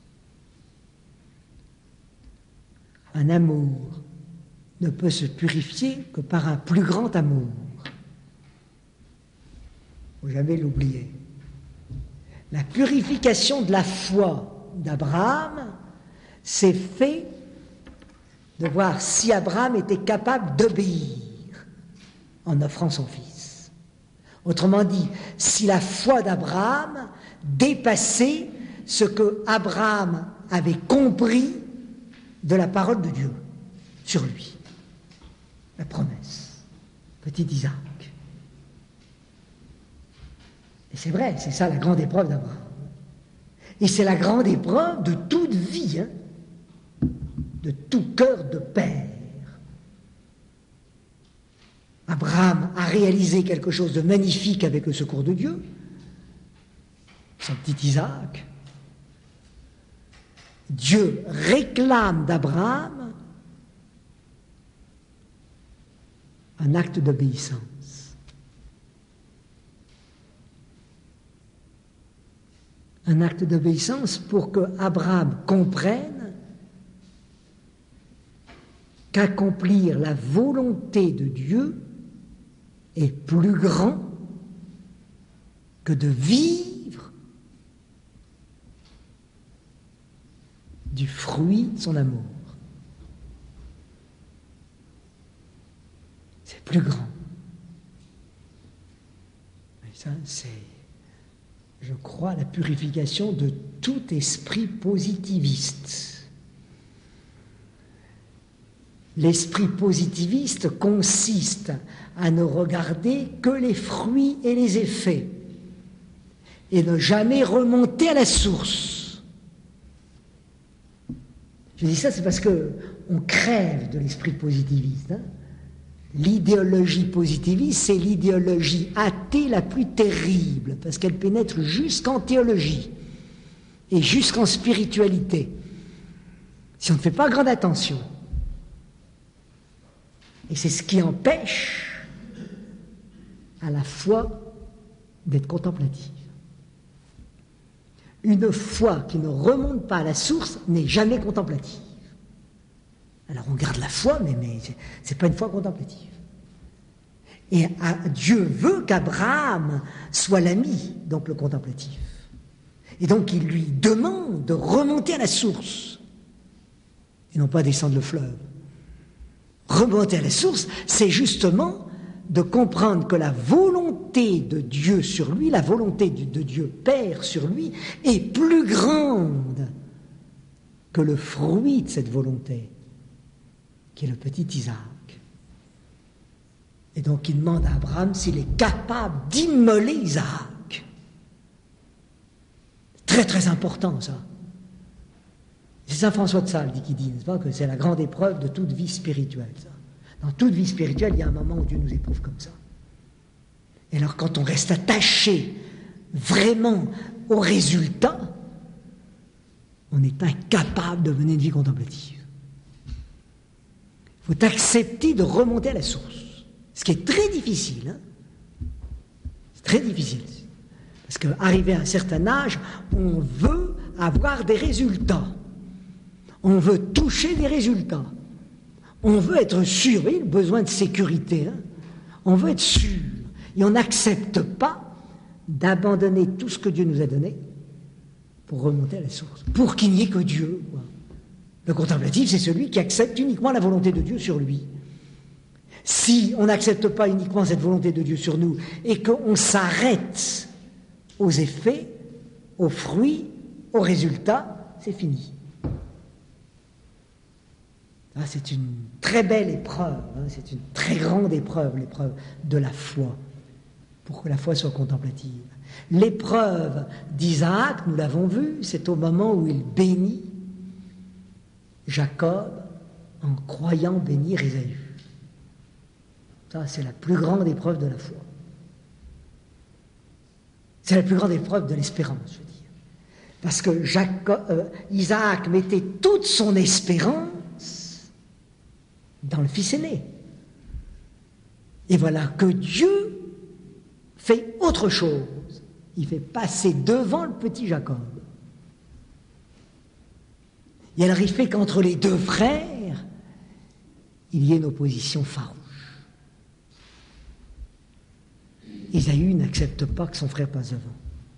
Speaker 2: Un amour ne peut se purifier que par un plus grand amour. Il ne faut jamais l'oublier. La purification de la foi d'Abraham s'est faite de voir si Abraham était capable d'obéir en offrant son fils. Autrement dit, si la foi d'Abraham dépassait ce que Abraham avait compris de la parole de Dieu sur lui. La promesse. Petit Isaac. Et c'est vrai, c'est ça la grande épreuve d'Abraham. Et c'est la grande épreuve de toute vie, hein, de tout cœur de père. Abraham a réalisé quelque chose de magnifique avec le secours de Dieu, son petit Isaac. Dieu réclame d'Abraham un acte d'obéissance. Un acte d'obéissance pour que Abraham comprenne qu'accomplir la volonté de Dieu est plus grand que de vivre du fruit de son amour. C'est plus grand. Et ça, c'est, je crois, la purification de tout esprit positiviste. L'esprit positiviste consiste à ne regarder que les fruits et les effets et ne jamais remonter à la source. Je dis ça, c'est parce qu'on crève de l'esprit positiviste. Hein. L'idéologie positiviste, c'est l'idéologie athée la plus terrible, parce qu'elle pénètre jusqu'en théologie et jusqu'en spiritualité, si on ne fait pas grande attention. Et c'est ce qui empêche à la foi d'être contemplative. Une foi qui ne remonte pas à la source n'est jamais contemplative. Alors on garde la foi, mais, mais ce n'est pas une foi contemplative. Et à, Dieu veut qu'Abraham soit l'ami, donc le contemplatif. Et donc il lui demande de remonter à la source, et non pas descendre le fleuve. Remonter à la source, c'est justement de comprendre que la volonté de Dieu sur lui, la volonté de Dieu Père sur lui, est plus grande que le fruit de cette volonté, qui est le petit Isaac. Et donc il demande à Abraham s'il est capable d'immoler Isaac. Très très important ça. C'est Saint François de Sales qui dit, n'est-ce pas, que c'est la grande épreuve de toute vie spirituelle. Ça. Dans toute vie spirituelle, il y a un moment où Dieu nous éprouve comme ça. Et alors quand on reste attaché vraiment au résultat, on est incapable de mener une vie contemplative. Il faut accepter de remonter à la source. Ce qui est très difficile. Hein. C'est très difficile. Parce qu'arrivé à un certain âge, on veut avoir des résultats. On veut toucher des résultats. On veut être sûr. Vous voyez, le besoin de sécurité. Hein. On veut être sûr. Et on n'accepte pas d'abandonner tout ce que Dieu nous a donné pour remonter à la source. Pour qu'il n'y ait que Dieu. Quoi. Le contemplatif, c'est celui qui accepte uniquement la volonté de Dieu sur lui. Si on n'accepte pas uniquement cette volonté de Dieu sur nous et qu'on s'arrête aux effets, aux fruits, aux résultats, c'est fini. Ah, c'est une très belle épreuve, hein, c'est une très grande épreuve, l'épreuve de la foi, pour que la foi soit contemplative. L'épreuve d'Isaac, nous l'avons vu, c'est au moment où il bénit Jacob en croyant bénir Ésaü. Ça, c'est la plus grande épreuve de la foi. C'est la plus grande épreuve de l'espérance, je veux dire. Parce que Jacob, euh, Isaac mettait toute son espérance dans le fils aîné. Et voilà que Dieu fait autre chose. Il fait passer devant le petit Jacob. Et alors il fait qu'entre les deux frères, il y ait une opposition farouche. Ésaü n'accepte pas que son frère passe devant.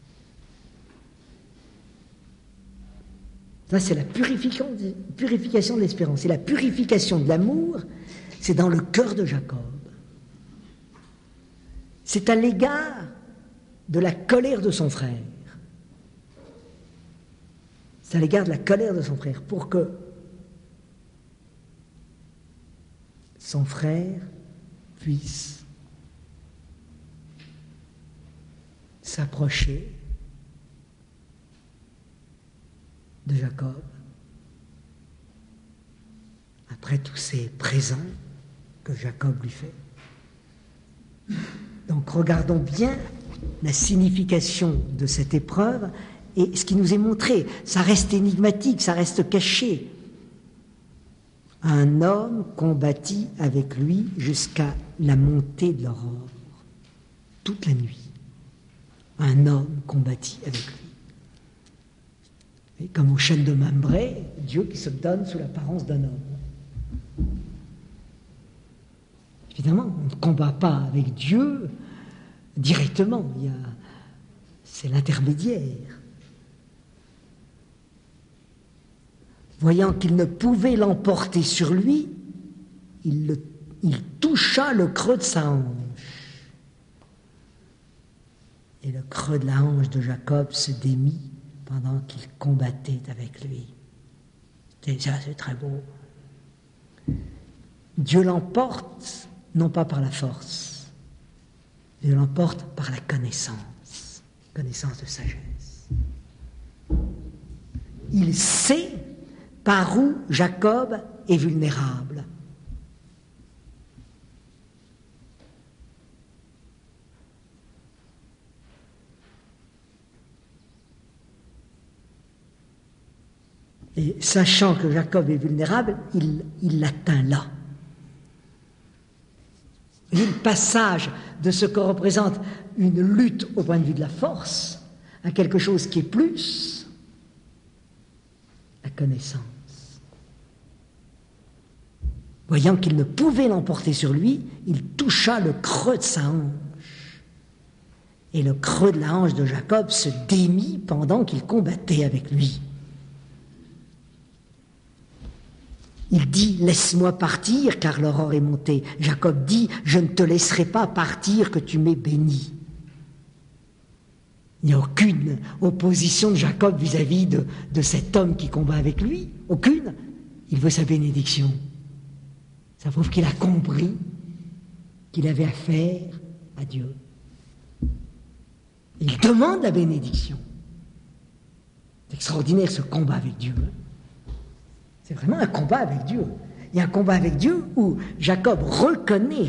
Speaker 2: Ça, c'est la purification, purification de l'espérance. Et la purification de l'amour, c'est dans le cœur de Jacob. C'est à l'égard de la colère de son frère. C'est à l'égard de la colère de son frère, pour que son frère puisse s'approcher de Jacob après tous ces présents que Jacob lui fait. Donc regardons bien la signification de cette épreuve et ce qui nous est montré. Ça reste énigmatique, ça reste caché. Un homme combattit avec lui jusqu'à la montée de l'aurore, toute la nuit. Un homme combattit avec lui. Et comme au chêne de Mambré, Dieu qui se donne sous l'apparence d'un homme. Évidemment, on ne combat pas avec Dieu directement, il y a, c'est l'intermédiaire. Voyant qu'il ne pouvait l'emporter sur lui, il, le, il toucha le creux de sa hanche. Et le creux de la hanche de Jacob se démit pendant qu'il combattait avec lui. Et ça, c'est très beau. Dieu l'emporte, non pas par la force, Dieu l'emporte par la connaissance, connaissance de sagesse. Il sait par où Jacob est vulnérable. Et sachant que Jacob est vulnérable, il, il l'atteint là. Et le passage de ce que représente une lutte au point de vue de la force à quelque chose qui est plus la connaissance. Voyant qu'il ne pouvait l'emporter sur lui, il toucha le creux de sa hanche. Et le creux de la hanche de Jacob se démit pendant qu'il combattait avec lui. Il dit « Laisse-moi partir, car l'aurore est montée ». Jacob dit « Je ne te laisserai pas partir, que tu m'aies béni ». Il n'y a aucune opposition de Jacob vis-à-vis de, de cet homme qui combat avec lui. Aucune. Il veut sa bénédiction. Ça prouve qu'il a compris qu'il avait affaire à Dieu. Il demande la bénédiction. C'est extraordinaire ce combat avec Dieu. C'est vraiment un combat avec Dieu. Il y a un combat avec Dieu où Jacob reconnaît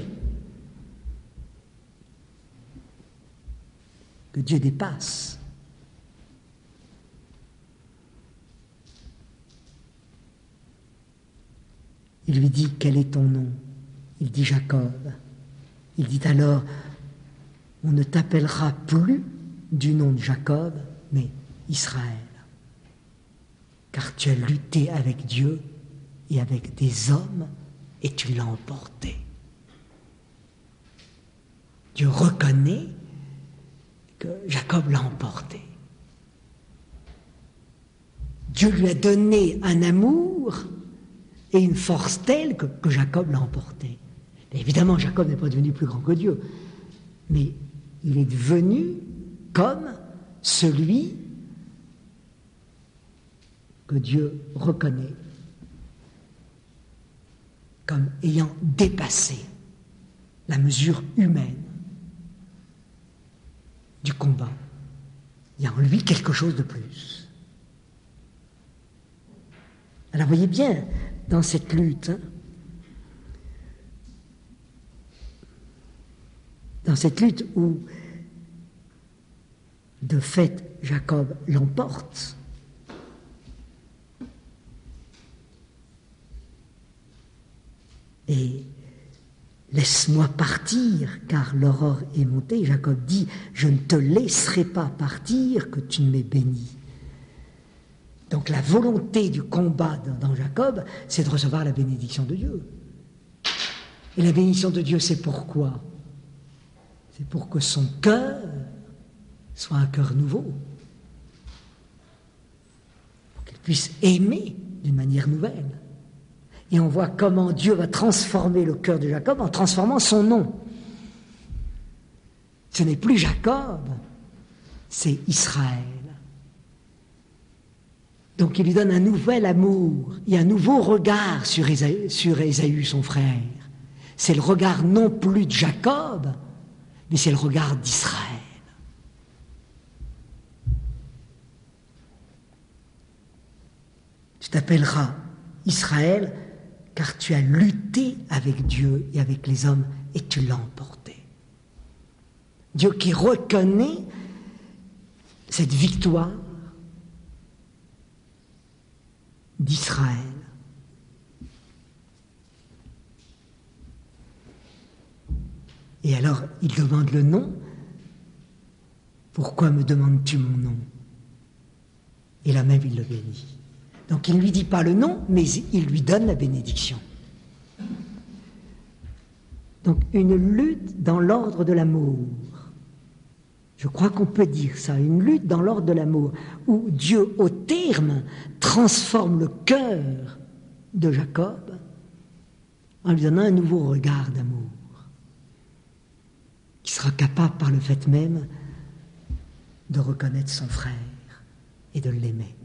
Speaker 2: que Dieu dépasse. Il lui dit « Quel est ton nom ?» Il dit « Jacob ». Il dit alors « On ne t'appellera plus du nom de Jacob, mais Israël. Car tu as lutté avec Dieu et avec des hommes et tu l'as emporté. » Dieu reconnaît que Jacob l'a emporté. Dieu lui a donné un amour et une force telle que, que Jacob l'a emporté. Et évidemment, Jacob n'est pas devenu plus grand que Dieu, mais il est devenu comme celui que Dieu reconnaît comme ayant dépassé la mesure humaine du combat. Il y a en lui quelque chose de plus. Alors voyez bien, dans cette lutte, hein, dans cette lutte où, de fait, Jacob l'emporte, et laisse-moi partir, car l'aurore est montée. Jacob dit, je ne te laisserai pas partir, que tu ne m'aies béni. Donc la volonté du combat dans, dans Jacob, c'est de recevoir la bénédiction de Dieu. Et la bénédiction de Dieu, c'est pourquoi? C'est pour que son cœur soit un cœur nouveau. Pour qu'il puisse aimer d'une manière nouvelle. Et on voit comment Dieu va transformer le cœur de Jacob en transformant son nom. Ce n'est plus Jacob, c'est Israël. Donc il lui donne un nouvel amour et un nouveau regard sur Ésaü, sur Ésaü, son frère. C'est le regard non plus de Jacob, mais c'est le regard d'Israël. Tu t'appelleras Israël, car tu as lutté avec Dieu et avec les hommes, et tu l'as emporté. Dieu qui reconnaît cette victoire d'Israël. Et alors, il demande le nom. Pourquoi me demandes-tu mon nom? Et là même, il le bénit. Donc, il ne lui dit pas le nom, mais il lui donne la bénédiction. Donc, une lutte dans l'ordre de l'amour. Je crois qu'on peut dire ça, une lutte dans l'ordre de l'amour, où Dieu, au terme, transforme le cœur de Jacob en lui donnant un nouveau regard d'amour, qui sera capable par le fait même de reconnaître son frère et de l'aimer.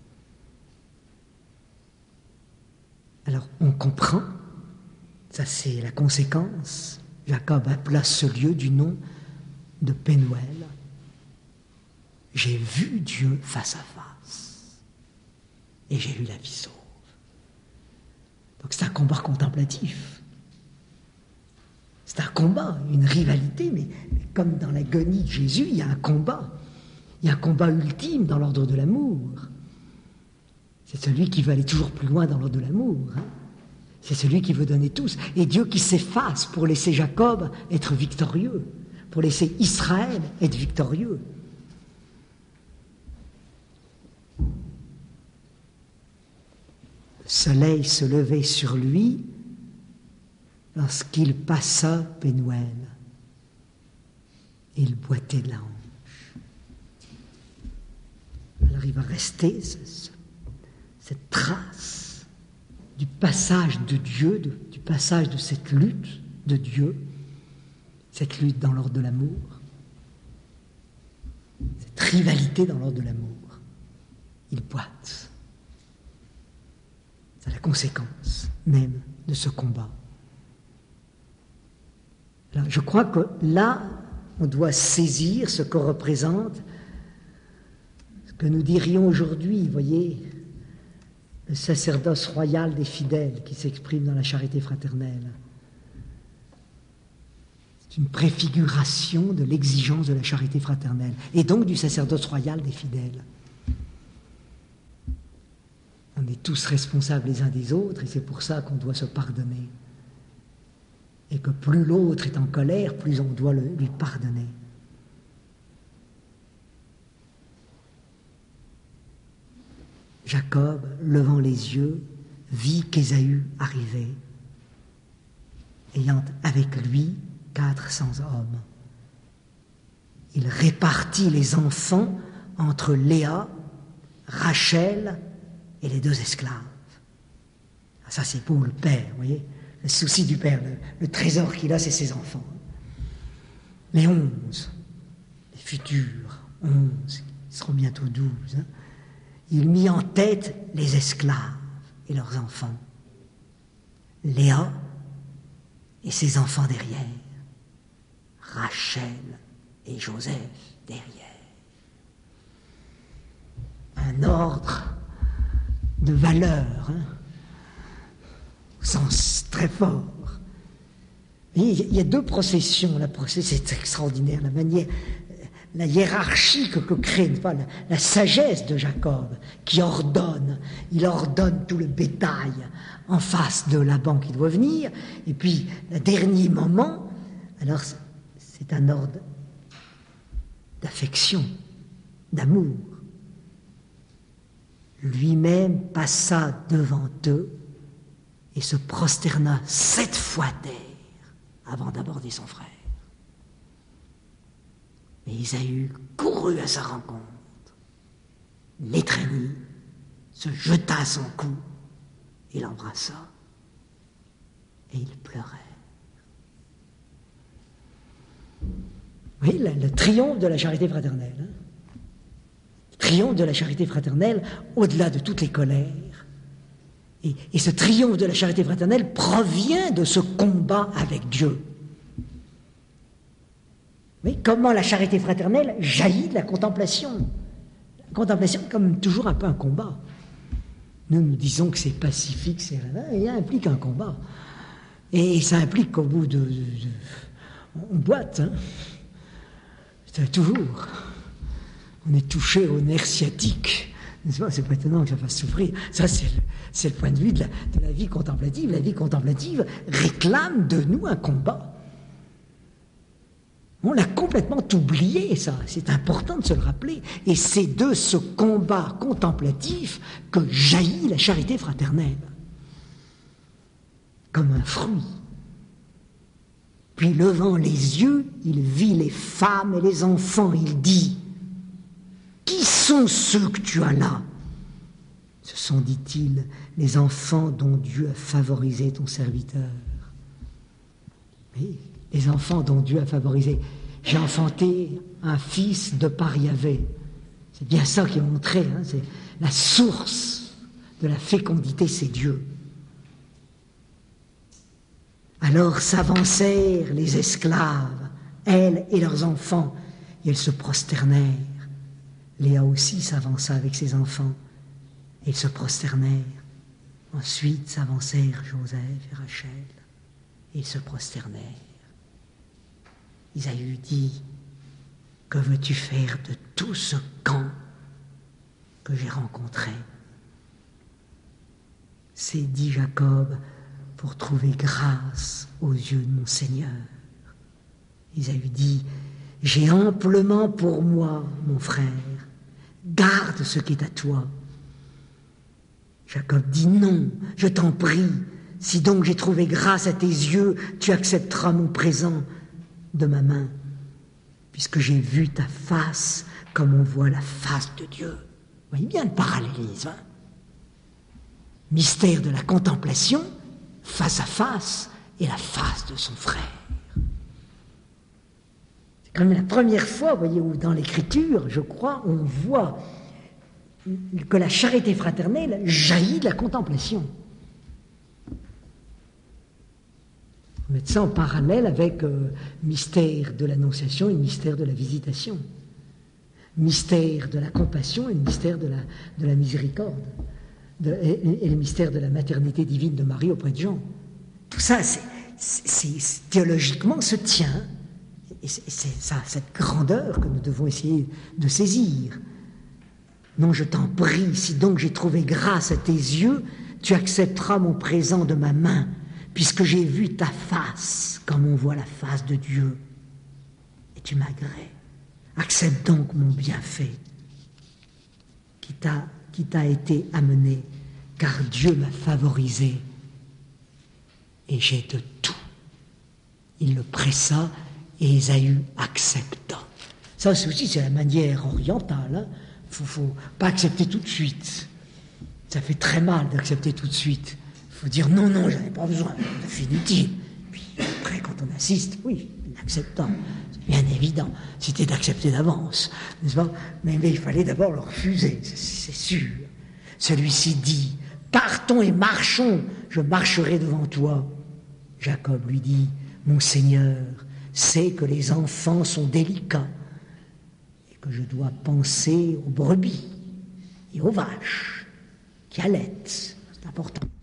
Speaker 2: Alors on comprend, ça c'est la conséquence, Jacob appela ce lieu du nom de Pénuel. J'ai vu Dieu face à face et j'ai eu la vie sauve. Donc c'est un combat contemplatif. C'est un combat, une rivalité, mais, mais comme dans l'agonie de Jésus, il y a un combat. Il y a un combat ultime dans l'ordre de l'amour. C'est celui qui veut aller toujours plus loin dans l'ordre de l'amour. Hein. C'est celui qui veut donner tous. Et Dieu qui s'efface pour laisser Jacob être victorieux, pour laisser Israël être victorieux. Le soleil se levait sur lui lorsqu'il passa Pénuel. Et il boitait de la hanche. Alors il va rester ce, ce, cette trace du passage de Dieu, de, du passage de cette lutte de Dieu, cette lutte dans l'ordre de l'amour, cette rivalité dans l'ordre de l'amour. Il boite. C'est la conséquence même de ce combat. Alors, je crois que là, on doit saisir ce que représente, ce que nous dirions aujourd'hui, vous voyez, le sacerdoce royal des fidèles qui s'exprime dans la charité fraternelle. C'est une préfiguration de l'exigence de la charité fraternelle, et donc du sacerdoce royal des fidèles. On est tous responsables les uns des autres, et c'est pour ça qu'on doit se pardonner. Et que plus l'autre est en colère, plus on doit le, lui pardonner. Jacob, levant les yeux, vit qu'Ésaü arrivait, ayant avec lui quatre cents hommes. Il répartit les enfants entre Léa, Rachel et les deux esclaves. Ça, c'est pour le père, vous voyez. Le souci du père, le, le trésor qu'il a, c'est ses enfants. Les onze, les futurs onze, ils seront bientôt douze. Hein. Il mit en tête les esclaves et leurs enfants. Léa et ses enfants derrière. Rachel et Joseph derrière. Un ordre de valeur, hein, au sens très fort. Et il y a deux processions. La procession, c'est extraordinaire, la manière, la hiérarchie que, que crée pas, la, la sagesse de Jacob, qui ordonne, il ordonne tout le bétail en face de Laban qui doit venir, et puis, le dernier moment, alors c'est un ordre d'affection, d'amour. Lui-même passa devant eux et se prosterna sept fois terre avant d'aborder son frère. Mais Ésaü courut à sa rencontre, l'étreignit, se jeta à son cou et l'embrassa, et il pleurait. Vous voyez, le, le triomphe de la charité fraternelle. Hein? Le triomphe de la charité fraternelle au-delà de toutes les colères. Et, et ce triomphe de la charité fraternelle provient de ce combat avec Dieu. Oui, comment la charité fraternelle jaillit de la contemplation. La contemplation est comme toujours un peu un combat. Nous nous disons que c'est pacifique, c'est rien, et ça implique un combat. Et ça implique qu'au bout de... de, de on boite, hein. C'est toujours. On est touché au nerf sciatique. C'est pas étonnant que ça fasse souffrir. Ça, c'est le, c'est le point de vue de la, de la vie contemplative. La vie contemplative réclame de nous un combat. On l'a complètement oublié, ça. C'est important de se le rappeler. Et c'est de ce combat contemplatif que jaillit la charité fraternelle. Comme un fruit. Puis, levant les yeux, il vit les femmes et les enfants. Il dit, « Qui sont ceux que tu as là ?» Ce sont, dit-il, les enfants dont Dieu a favorisé ton serviteur. Oui, les enfants dont Dieu a favorisé. J'ai enfanté un fils de par Yahvé. C'est bien ça qui est montré. Hein, c'est la source de la fécondité, c'est Dieu. Alors s'avancèrent les esclaves, elles et leurs enfants, et elles se prosternèrent. Léa aussi s'avança avec ses enfants, et ils se prosternèrent. Ensuite s'avancèrent Joseph et Rachel, et ils se prosternèrent. Isaïe dit, « Que veux-tu faire de tout ce camp que j'ai rencontré ?» C'est, dit Jacob, pour trouver grâce aux yeux de mon Seigneur. Isaïe dit, « J'ai amplement pour moi, mon frère, garde ce qui est à toi. » Jacob dit, « Non, je t'en prie, si donc j'ai trouvé grâce à tes yeux, tu accepteras mon présent de ma main, puisque j'ai vu ta face comme on voit la face de Dieu. » Vous voyez bien le parallélisme. Hein? Mystère de la contemplation, face à face, et la face de son frère. C'est quand même la première fois, vous voyez, où dans l'Écriture, je crois, on voit que la charité fraternelle jaillit de la contemplation. On met ça en parallèle avec euh, mystère de l'Annonciation et mystère de la Visitation. Mystère de la compassion et mystère de la, de la miséricorde. De, et, et le mystère de la maternité divine de Marie auprès de Jean. Tout ça, c'est, c'est, c'est, théologiquement, se tient. Et c'est, c'est ça, cette grandeur que nous devons essayer de saisir. Non, je t'en prie, si donc j'ai trouvé grâce à tes yeux, tu accepteras mon présent de ma main, puisque j'ai vu ta face, comme on voit la face de Dieu. Et tu m'agrées. Accepte donc mon bienfait, qui t'a, qui t'a été amené, car Dieu m'a favorisé, et j'ai de tout. Il le pressa, et Ésaü accepta. Ça aussi, c'est la manière orientale. Hein. Il ne faut pas accepter tout de suite. Ça fait très mal d'accepter tout de suite. Il faut dire non, non, j'en ai pas besoin, c'est inutile. Puis après, quand on insiste, oui, l'acceptant, c'est bien évident. C'était d'accepter d'avance, n'est-ce pas? mais, mais il fallait d'abord le refuser, c'est, c'est sûr. Celui-ci dit, partons et marchons, je marcherai devant toi. Jacob lui dit, mon Seigneur sait que les enfants sont délicats et que je dois penser aux brebis et aux vaches qui allaitent. C'est important.